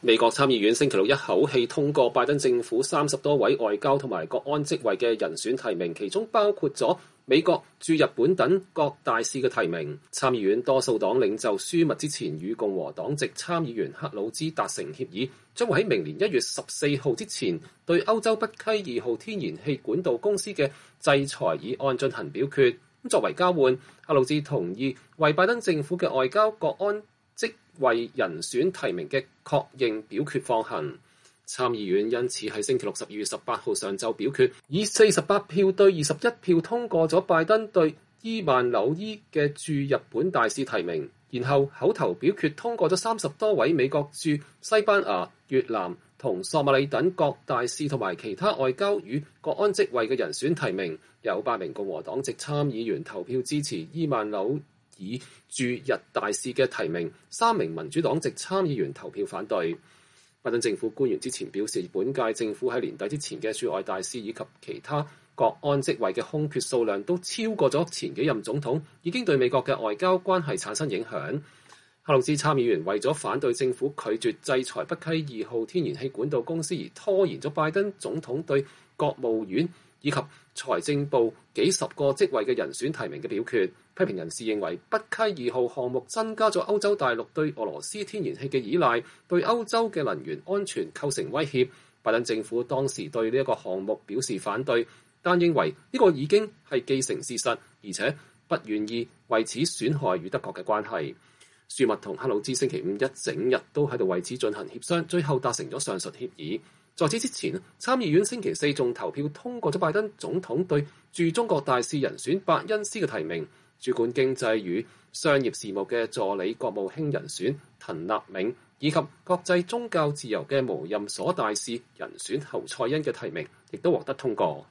美國參議院星期六一口氣通過拜登政府30多位外交同埋國安職位嘅人選提名，其中包括咗美國駐日本等各大使嘅提名。參議院多數黨領袖舒密之前與共和黨籍參議員克魯茲達成協議，將會喺明年1月14號之前對歐洲北溪2號天然氣管道公司嘅制裁議案進行表決。作為交換，克魯茲同意為拜登政府嘅外交國安職位人選提名嘅確認表決放行。參議院因此喺星期六12月18號上晝表決，以48票對21票通過咗拜登對伊萬紐伊嘅駐日本大使提名，然後口頭表決通過咗30多位美國駐西班牙、越南同索馬里等各大使同埋其他外交與國安職位嘅人選提名。有8名共和黨籍參議員投票支持伊萬紐以駐日大使嘅提名，3名民主黨籍參議員投票反對。拜登政府官員之前表示，本屆政府喺年底之前嘅駐外大使以及其他國安職位嘅空缺數量都超過咗前幾任總統，已經對美國嘅外交關係產生影響。克魯茲參議員為咗反對政府拒絕制裁北溪2號天然氣管道公司而拖延咗拜登總統對國務院以及財政部幾十個職位嘅人選提名嘅表決。批評人士認為北溪2號項目增加咗歐洲大陸對俄羅斯天然氣嘅依賴，對歐洲嘅能源安全構成威脅。拜登政府當時對呢一個項目表示反對，但認為呢個已經係既成事實，而且不願意為此損害與德國嘅關係。舒密同克魯茲星期五一整日都喺度為此進行協商，最後達成咗上述協議。在此之前，參議院星期四仲投票通過咗拜登總統對駐中國大使人選伯恩斯嘅提名，主管經濟與商業事務嘅助理國務卿人選滕納銘，以及國際宗教自由嘅無任所大使人選侯賽因嘅提名，亦都獲得通過。